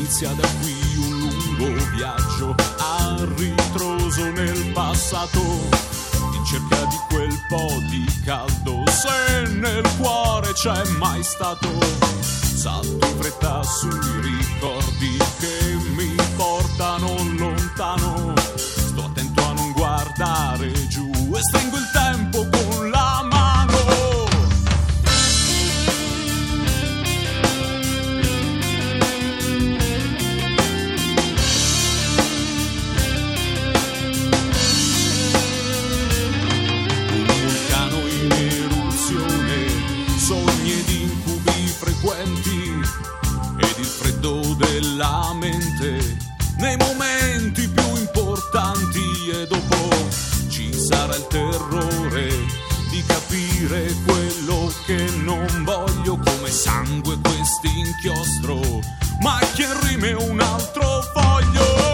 inizia da qui un lungo viaggio a ritroso nel passato, in cerca di quel po' di caldo, se nel cuore c'è mai stato. Salto in fretta sui ricordi che mi portano lontano, sto attento a non guardare giù e stringo il tempo con la mano. Ed il freddo della mente nei momenti più importanti, e dopo ci sarà il terrore di capire quello che non voglio, come sangue quest'inchiostro, macchie e rime un altro foglio.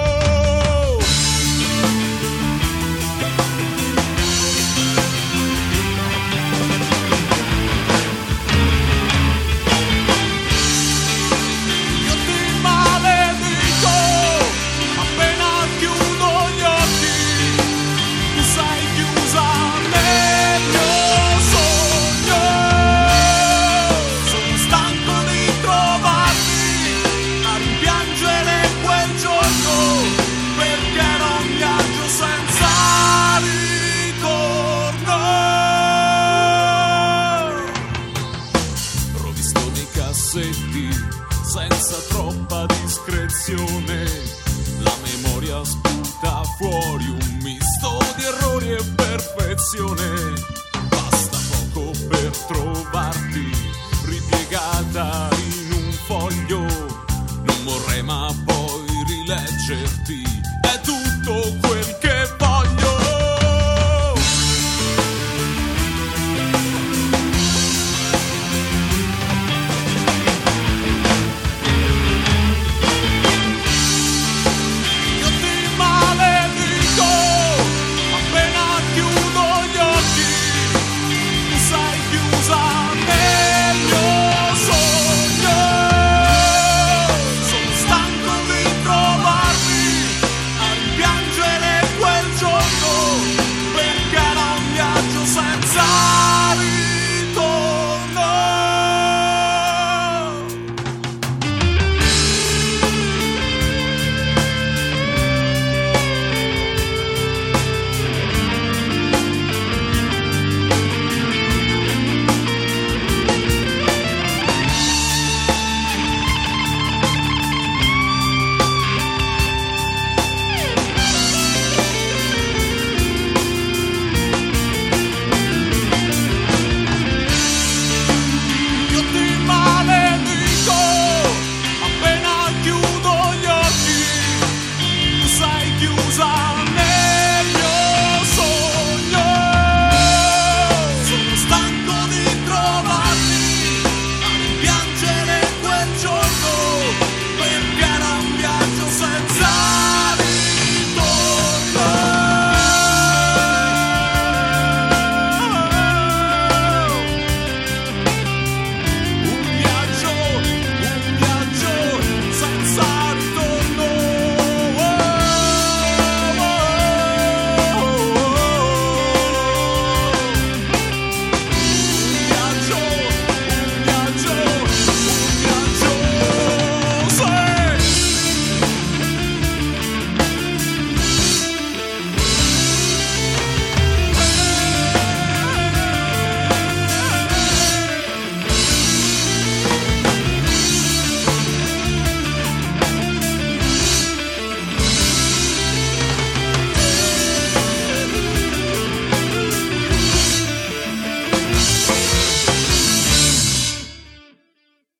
Senza troppa discrezione, la memoria sputa fuori un misto di errori e perfezione. Basta poco per trovarti ripiegata in un foglio, non vorrei ma poi rileggerti e tu